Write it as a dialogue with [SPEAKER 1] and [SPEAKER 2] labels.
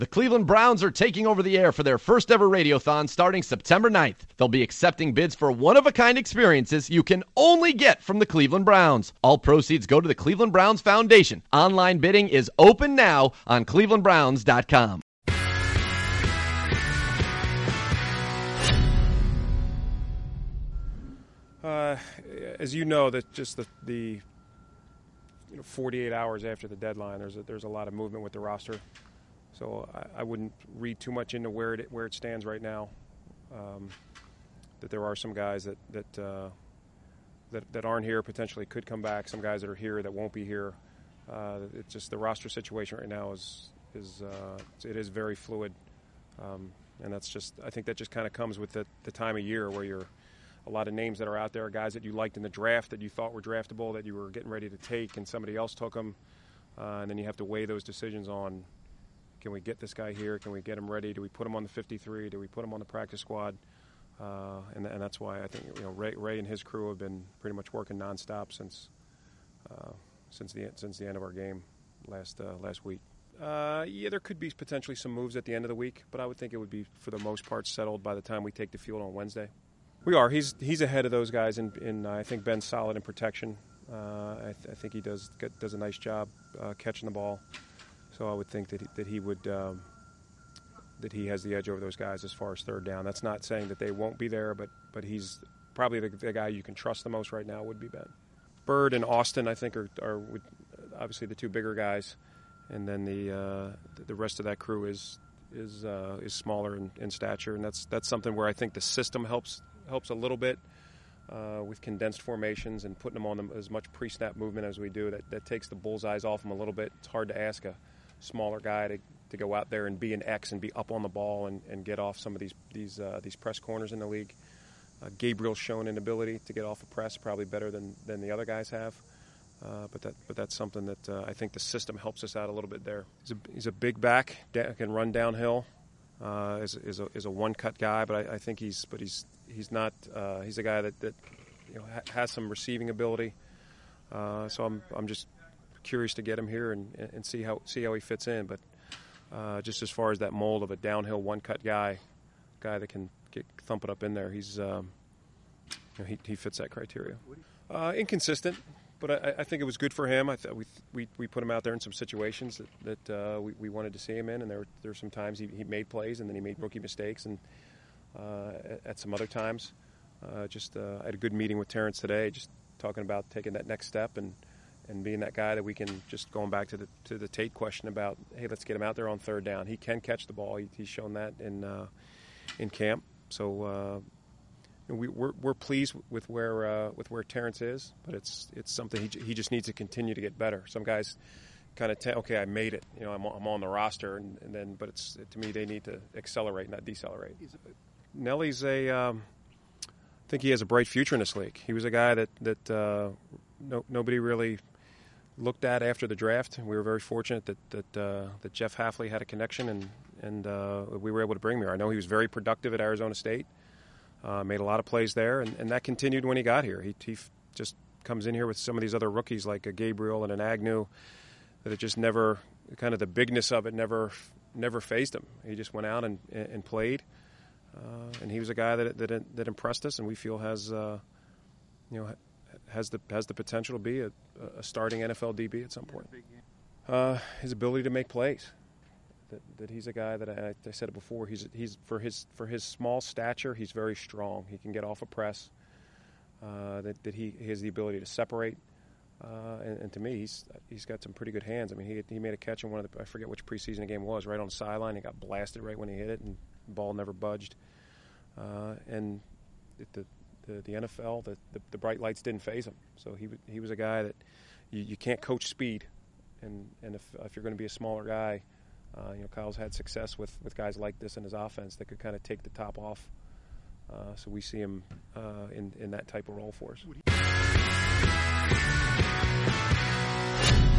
[SPEAKER 1] The Cleveland Browns are taking over the air for their first ever radiothon starting September 9th. They'll be accepting bids for one-of-a-kind experiences you can only get from the Cleveland Browns. All proceeds go to the Cleveland Browns Foundation. Online bidding is open now on clevelandbrowns.com.
[SPEAKER 2] As you know, that just the 48 hours after the deadline, there's a lot of movement with the roster. So I wouldn't read too much into where it stands right now. That there are some guys that aren't here, potentially could come back. Some guys that are here that won't be here. It's just the roster situation right now is very fluid, and I think that just kind of comes with the time of year where you're a lot of names that are out there, guys that you liked in the draft that you thought were draftable that you were getting ready to take, and somebody else took them, and then you have to weigh those decisions on. Can we get this guy here? Can we get him ready? Do we put him on the 53? Do we put him on the practice squad? And that's why I think Ray and his crew have been pretty much working nonstop since the end of our game last week. Yeah, there could be potentially some moves at the end of the week, but I would think it would be for the most part settled by the time we take the field on Wednesday. We are. He's ahead of those guys, and I think Ben's solid in protection. I think he does a nice job catching the ball. So I would think that he has the edge over those guys as far as third down. That's not saying that they won't be there, but he's probably the guy you can trust the most right now would be Ben. Bird and Austin, I think, are obviously the two bigger guys, and then the rest of that crew is smaller in stature, and that's something where I think the system helps a little bit with condensed formations and putting them on as much pre-snap movement as we do. That takes the bullseyes off them a little bit. It's hard to ask a smaller guy to go out there and be an X and be up on the ball and get off some of these press corners in the league. Gabriel's shown an ability to get off a press probably better than the other guys have. But that's something that I think the system helps us out a little bit there. He's a big back, can run downhill. Is a one-cut guy, but I think he's not. He's a guy that has some receiving ability. So I'm just curious to get him here and see how he fits in. But just as far as that mold of a downhill one-cut guy that can thump it up in there, he fits that criteria. Inconsistent. But I think it was good for him. We put him out there in some situations that we wanted to see him in, and there were some times he made plays, and then he made rookie mistakes, and at some other times. I had a good meeting with Terrence today, just talking about taking that next step and being that guy that we can, just going back to the Tate question about, hey, let's get him out there on third down. He can catch the ball. He's shown that in camp. So. We're pleased with where Terrence is, but it's something he just needs to continue to get better. Some guys kind of okay, I made it, I'm on the roster, and then but to me they need to accelerate, not decelerate. Nelly's I think he has a bright future in this league. He was a guy that nobody really looked at after the draft. We were very fortunate that Jeff Hafley had a connection and we were able to bring him here. I know he was very productive at Arizona State. Made a lot of plays there, and that continued when he got here. He just comes in here with some of these other rookies like a Gabriel and an Agnew that it just never, kind of the bigness of it never fazed him. He just went out and played, and he was a guy that impressed us, and we feel has the potential to be a starting NFL DB at some point. His ability to make plays. That he's a guy that I said it before. He's for his small stature, he's very strong. He can get off a press. That he has the ability to separate. And to me, he's got some pretty good hands. I mean, he made a catch in one of I forget which preseason game it was, right on the sideline. He got blasted right when he hit it, and the ball never budged. And the NFL, the bright lights didn't faze him. So he was a guy that you can't coach speed, and if you're going to be a smaller guy. Kyle's had success with guys like this in his offense that could kind of take the top off. So we see him in that type of role for us.